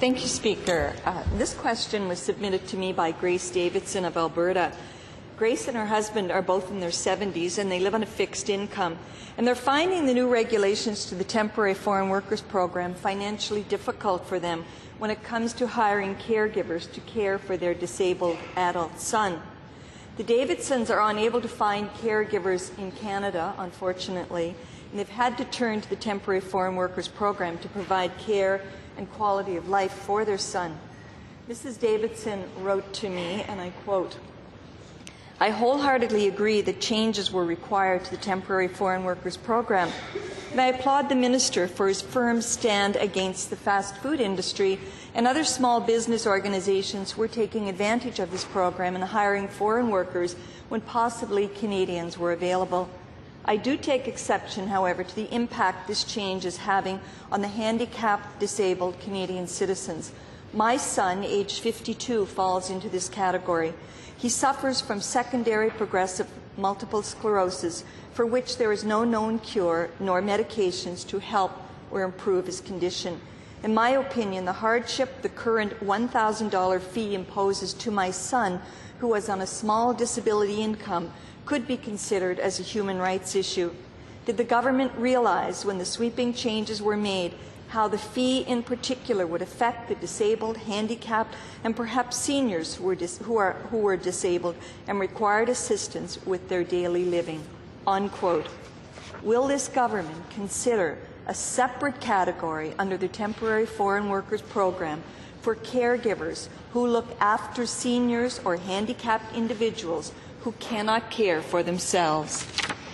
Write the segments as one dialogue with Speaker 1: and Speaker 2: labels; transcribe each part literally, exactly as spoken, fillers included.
Speaker 1: Thank you, Speaker. Uh, this question was submitted to me by Grace Davidson of Alberta. Grace and her husband are both in their seventies, and they live on a fixed income. And they're finding the new regulations to the Temporary Foreign Workers Program financially difficult for them when it comes to hiring caregivers to care for their disabled adult son. The Davidsons are unable to find caregivers in Canada, unfortunately, and they've had to turn to the Temporary Foreign Workers Program to provide care and quality of life for their son. Missus Davidson wrote to me, and I quote, "I wholeheartedly agree that changes were required to the Temporary Foreign Workers Program, and I applaud the Minister for his firm stand against the fast food industry and other small business organizations who were taking advantage of this program and hiring foreign workers when possibly Canadians were available. I do take exception, however, to the impact this change is having on the handicapped, disabled Canadian citizens. My son, aged fifty-two, falls into this category. He suffers from secondary progressive multiple sclerosis, for which there is no known cure nor medications to help or improve his condition. In my opinion, the hardship the current one thousand dollar fee imposes to my son, who was on a small disability income, could be considered as a human rights issue. Did the government realize when the sweeping changes were made how the fee in particular would affect the disabled, handicapped, and perhaps seniors who were, dis who are, who were disabled and required assistance with their daily living?" Unquote. Will this government consider a separate category under the Temporary Foreign Workers Program for caregivers who look after seniors or handicapped individuals who cannot care for themselves?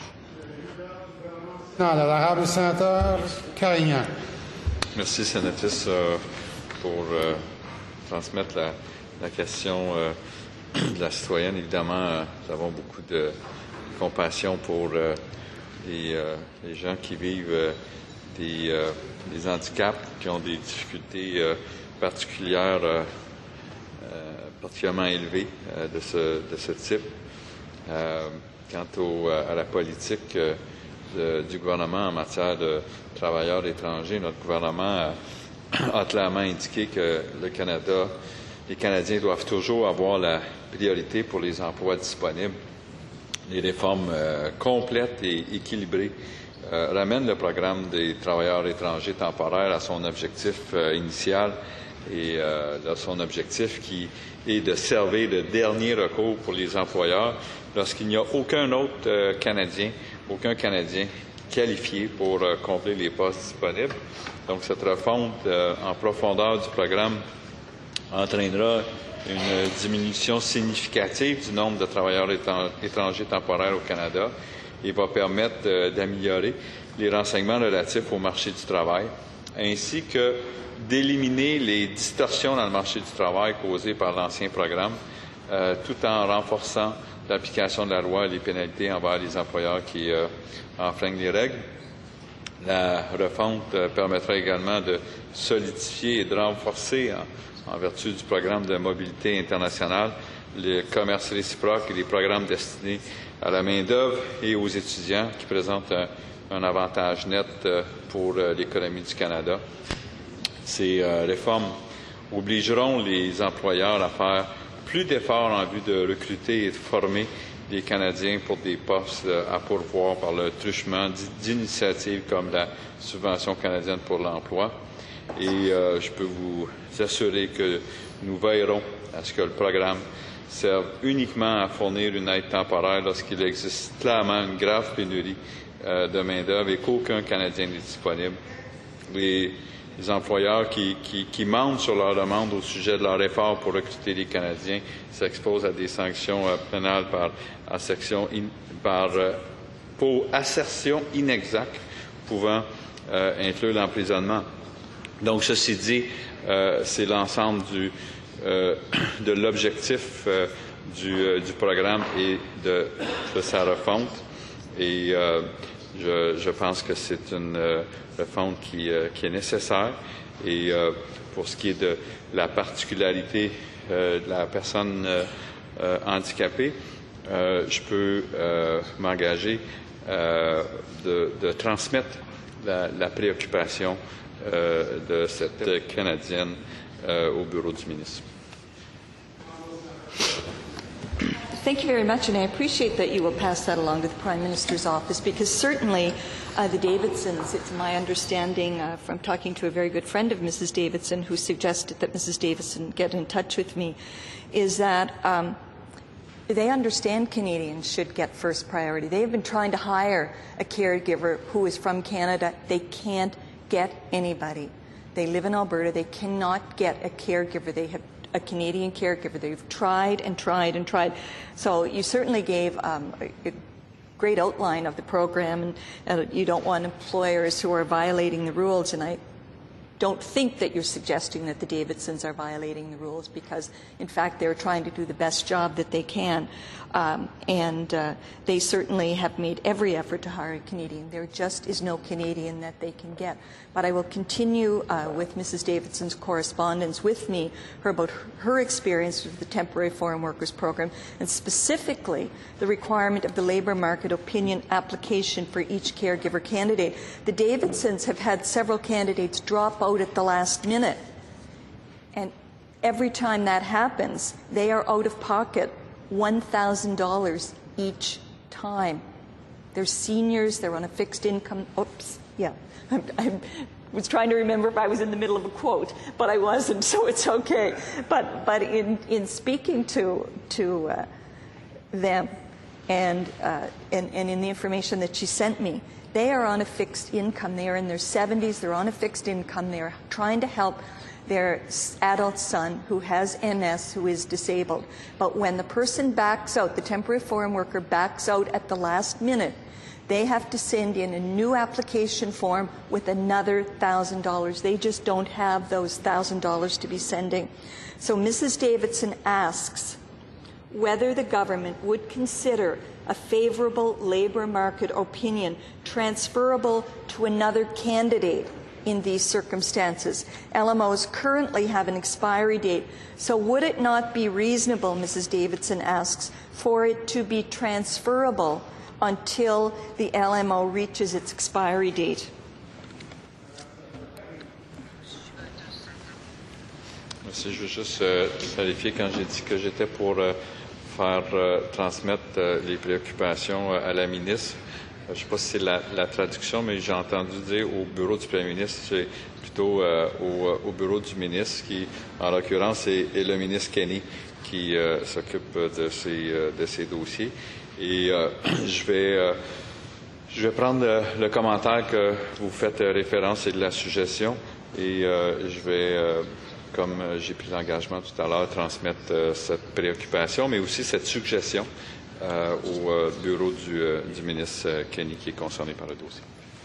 Speaker 2: L'honorable sénateur Carignan.
Speaker 3: Merci, sénatrice, euh, pour euh, transmettre la, la question euh, de la citoyenne. Évidemment, euh, nous avons beaucoup de compassion pour euh, les, euh, les gens qui vivent euh, des, euh, des handicaps, qui ont des difficultés euh, particulières, euh, euh, particulièrement élevées euh, de, ce, de ce type. Euh, quant au, à la politique euh, de, du gouvernement en matière de travailleurs étrangers, notre gouvernement a, a clairement indiqué que le Canada, les Canadiens doivent toujours avoir la priorité pour les emplois disponibles. Les réformes euh, complètes et équilibrées euh, ramènent le programme des travailleurs étrangers temporaires à son objectif euh, initial et euh, à son objectif qui est de servir de dernier recours pour les employeurs lorsqu'il n'y a aucun autre euh, Canadien, aucun Canadien qualifié pour euh, combler les postes disponibles. Donc, cette refonte euh, en profondeur du programme entraînera une diminution significative du nombre de travailleurs étrangers temporaires au Canada et va permettre euh, d'améliorer les renseignements relatifs au marché du travail, ainsi que d'éliminer les distorsions dans le marché du travail causées par l'ancien programme, euh, tout en renforçant l'application de la loi et les pénalités envers les employeurs qui euh, enfreignent les règles. La refonte euh, permettra également de solidifier et de renforcer, en, en vertu du programme de mobilité internationale, le commerce réciproque et les programmes destinés à la main-d'œuvre et aux étudiants qui présentent un, un avantage net euh, pour euh, l'économie du Canada. Ces euh, réformes obligeront les employeurs à faire plus d'efforts en vue de recruter et de former des Canadiens pour des postes euh, à pourvoir par le truchement d'initiatives comme la Subvention canadienne pour l'emploi. Et euh, je peux vous assurer que nous veillerons à ce que le programme serve uniquement à fournir une aide temporaire lorsqu'il existe clairement une grave pénurie euh, de main-d'œuvre et qu'aucun Canadien n'est disponible. Les, les employeurs qui, qui, qui mentent sur leur demande au sujet de leur effort pour recruter les Canadiens s'exposent à des sanctions euh, pénales par, assertion in, par, euh, pour assertion inexacte pouvant euh, inclure l'emprisonnement. Donc, ceci dit, euh, c'est l'ensemble du Euh, de l'objectif euh, du, euh, du programme et de, de sa refonte. Et euh, je, je pense que c'est une euh, refonte qui, euh, qui est nécessaire. Et euh, pour ce qui est de la particularité euh, de la personne euh, euh, handicapée, euh, je peux euh, m'engager euh, de, de transmettre la, la préoccupation euh, de cette Canadienne euh, au bureau du ministre.
Speaker 1: Thank you very much, and I appreciate that you will pass that along to the Prime Minister's office, because certainly uh, the Davidsons, it's my understanding uh, from talking to a very good friend of Missus Davidson who suggested that Missus Davidson get in touch with me, is that um, they understand Canadians should get first priority. They have been trying to hire a caregiver who is from Canada. They can't get anybody. They live in Alberta. They cannot get a caregiver. They have a Canadian caregiver. They've tried and tried and tried. So you certainly gave um, a, a great outline of the program, and uh, you don't want employers who are violating the rules. And I don't think that you're suggesting that the Davidsons are violating the rules, because, in fact, they're trying to do the best job that they can. Um, and uh, they certainly have made every effort to hire a Canadian. There just is no Canadian that they can get. But I will continue uh, with Missus Davidson's correspondence with me her about her experience with the Temporary Foreign Workers Program, and specifically the requirement of the labour market opinion application for each caregiver candidate. The Davidsons have had several candidates drop out at the last minute, and every time that happens, they are out of pocket one thousand dollars each time. They're seniors, they're on a fixed income. Oops, yeah. I'm, I was trying to remember if I was in the middle of a quote, but I wasn't, so it's okay. But, but in, in speaking to, to uh, them and, uh, and, and in the information that she sent me, they are on a fixed income. They are in their seventies, they're on a fixed income. They're trying to help their adult son who has M S, who is disabled. But when the person backs out, the temporary foreign worker backs out at the last minute, they have to send in a new application form with another one thousand dollars. They just don't have those one thousand dollars to be sending. So Missus Davidson asks whether the government would consider a favorable labour market opinion transferable to another candidate in these circumstances. L M Os currently have an expiry date, so would it not be reasonable, Missus Davidson asks, for it to be transferable until the L M O reaches its expiry date?
Speaker 3: Merci. Je veux juste euh, clarifier, quand j'ai dit que j'étais pour euh, faire euh, transmettre euh, les préoccupations euh, à la ministre. Je ne sais pas si c'est la, la traduction, mais j'ai entendu dire au bureau du Premier ministre, c'est plutôt euh, au, au bureau du ministre, qui, en l'occurrence, est, est le ministre Kenney, qui euh, s'occupe de ces, euh, de ces dossiers. Et euh, je vais, euh, je vais prendre le, le commentaire que vous faites référence et de la suggestion, et euh, je vais, euh, comme j'ai pris l'engagement tout à l'heure, transmettre euh, cette préoccupation, mais aussi cette suggestion Euh, au euh, bureau du, euh, du ministre euh, Kenney, qui est concerné par le dossier.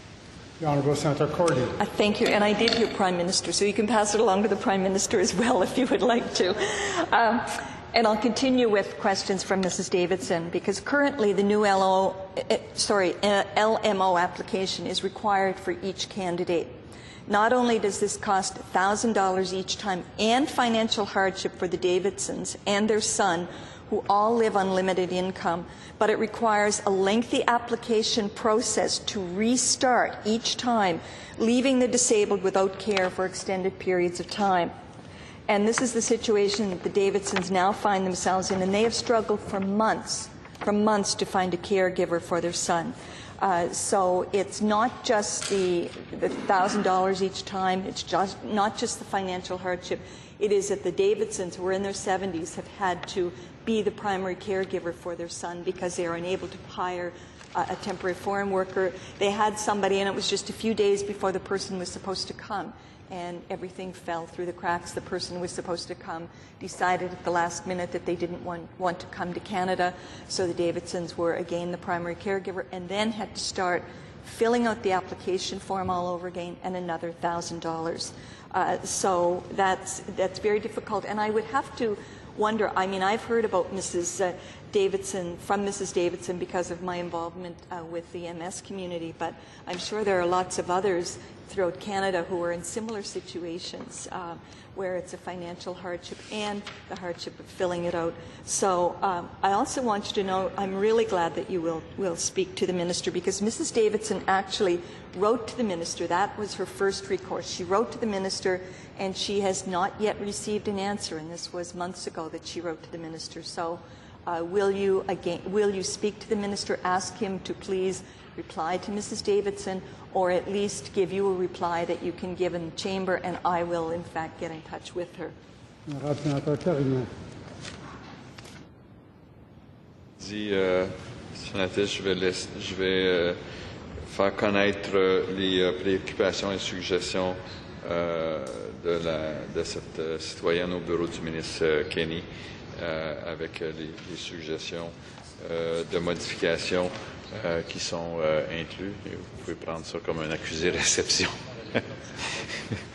Speaker 2: The Honourable Senator Cordy.
Speaker 1: Uh, thank you, and I did hear Prime Minister, so you can pass it along to the Prime Minister as well if you would like to. Um, and I'll continue with questions from Missus Davidson, because currently the new L O, uh, sorry, uh, L M O application is required for each candidate. Not only does this cost one thousand dollars each time and financial hardship for the Davidsons and their son, who all live on limited income, but it requires a lengthy application process to restart each time, leaving the disabled without care for extended periods of time. And this is the situation that the Davidsons now find themselves in, and they have struggled for months, for months to find a caregiver for their son. Uh, so it's not just the one thousand dollars each time, it's just not just the financial hardship. It is that the Davidsons, who are in their seventies, have had to be the primary caregiver for their son because they are unable to hire uh, a temporary foreign worker. They had somebody, and it was just a few days before the person was supposed to come, and everything fell through the cracks. The person who was supposed to come decided at the last minute that they didn't want, want to come to Canada, so the Davidsons were again the primary caregiver, and then had to start filling out the application form all over again, and another one thousand dollars. Uh, so that's, that's very difficult, and I would have to wonder, I mean, I've heard about Missus Uh, Davidson, from Missus Davidson, because of my involvement uh, with the M S community, but I'm sure there are lots of others throughout Canada who are in similar situations. Uh, where it's a financial hardship and the hardship of filling it out. So um, I also want you to know I'm really glad that you will, will speak to the minister, because Missus Davidson actually wrote to the minister. That was her first recourse. She wrote to the minister, and she has not yet received an answer, and this was months ago that she wrote to the minister. So uh, will you again, will you speak to the minister, ask him to please reply to Missus Davidson, or at least give you a reply that you can give in the chamber, and I will, in fact, get in touch with her.
Speaker 3: Dit, euh, sénatrice, je vais, laisser, je vais euh, faire connaître euh, les euh, préoccupations et suggestions euh, de, la, de cette euh, citoyenne au bureau du ministre euh, Kenney, euh, avec euh, les, les suggestions euh, de modifications Euh, qui sont euh, inclus. Et vous pouvez prendre ça comme un accusé réception.